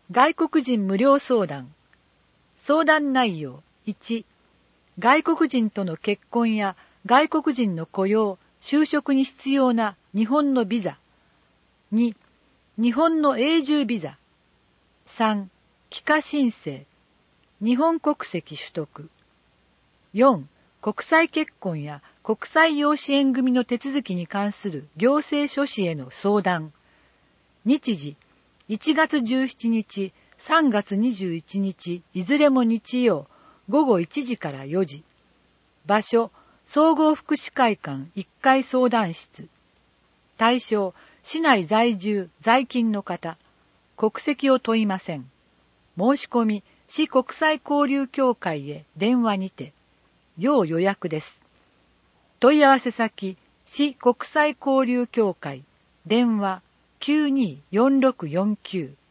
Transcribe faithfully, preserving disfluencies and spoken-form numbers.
外国人無料相談。相談内容いち、外国人との結婚や外国人の雇用、就職に必要な日本のビザ。に、日本の永住ビザ。さん、帰化申請。日本国籍取得。よん、国際結婚や国際養子縁組の手続きに関する行政書士への相談。日時、いちがつじゅうしちにち、さんがつにじゅういちにち、いずれも日曜、ごごいちじからよじ。場所、総合福祉会館いっかい相談室。対象、市内在住、在勤の方。国籍を問いません。申し込み、市国際交流協会へ電話にて。要予約です。問い合わせ先、市国際交流協会。電話、きゅうにーよんろくよんきゅう。